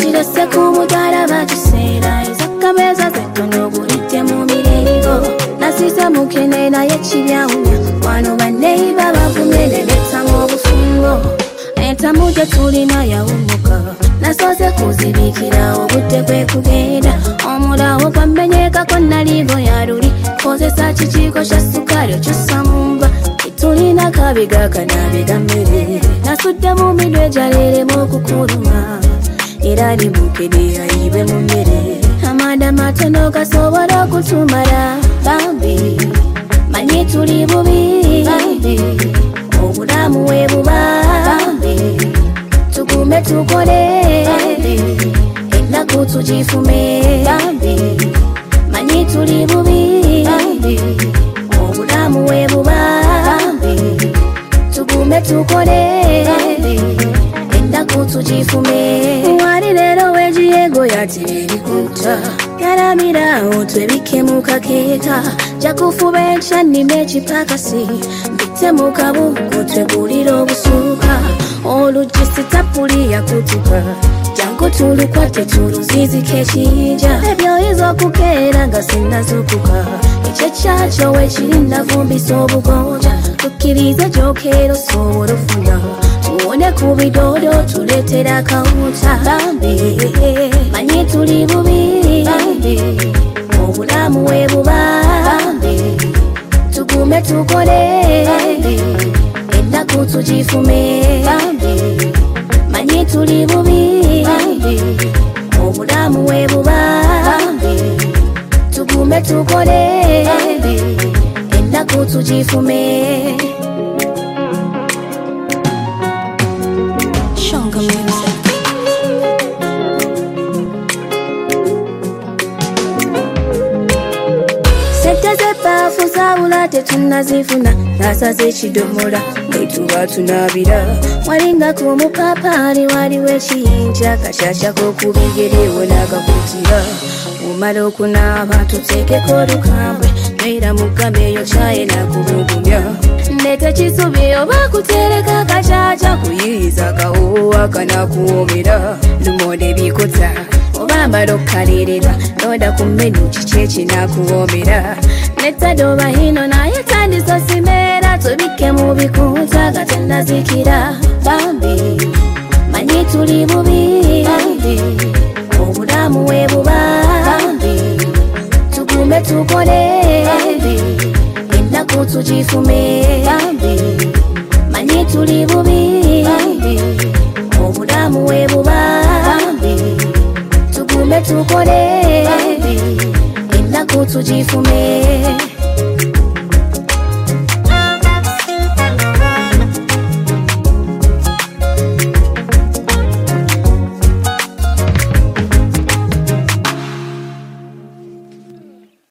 kirese ku mutala bakiseera ezakkameza zettono bulidde mu mirego nasise mukene naye kibyawunya wano baneiba bavumye nebetamu obufungo entamu gye tulina yawumuka nasoze kuzibikira obudde kwe kugenda omulawo gwamenyekako nalibo yaluli kozesa kikiiko kya sukali okyusa mumba tulina kabiga kanabiga mmere nasudde mu midwe gyaleeremu okukuluma era libukede ayibe mu mmere amanda matono gasobola okutumala bambi manyi tuli bubi bambi obulamu we buba bambi tugume tukole bambi ennaku tugifume bambi manyi tuli bubi bambi obulamu we buba bambi tugume tukole bambi ennaku tugifume wali leero wegiyego yatirikuta yalamirawo twebike mu kakeeka jakufuba enkya nnime ekipakasi mbite mu kabugu twegulira obusuuka oluggi sitapuli yakutuka jangu tulukwate tuluzizika ekiyinja ebyoyinza okukeera nga sinnazukuka ekyo kyakyo wekiri navumbisa obugonja tukkirize gyokeera osobola ofuna tuwone ku bidodo tuleetera akawuta bambi manyi tuli bubi bambi obulamu we buba bambi tugume tukole bambi ennaku tugifume bambi manyi tuli bubi bambi obulamu we buba bambi tugume tukole bambi ennaku tugifume. Shonga Music. Sente z'ebbaafu zaabula tetunnazifuna nasaze ekidomola bwe tuba tunabira walinga ku mupaapaali waliwo ekiyinja kakyakya k'okubigere wonagakutira omala okunaaba tuteekeko olukambwe noera mugamba eyo kyaye nakubugumya nete kisubi oba kutereka kakyakya kuyiyiza kawoowa kanakuwomera lumonde bikota oba mbala okkalirira noda ku menu kiki ekinakuwomera netadoba hino naye tandisosimera tubike mu bikuta gatannazikira bambi manyi tuli bubi bambi obulamu we buba bambi tugume tukole bambi ennaku tugifume bambi manyi tuli bubi bambi obulamu we buba bambi tugume tukole bambi ennaku tugifume.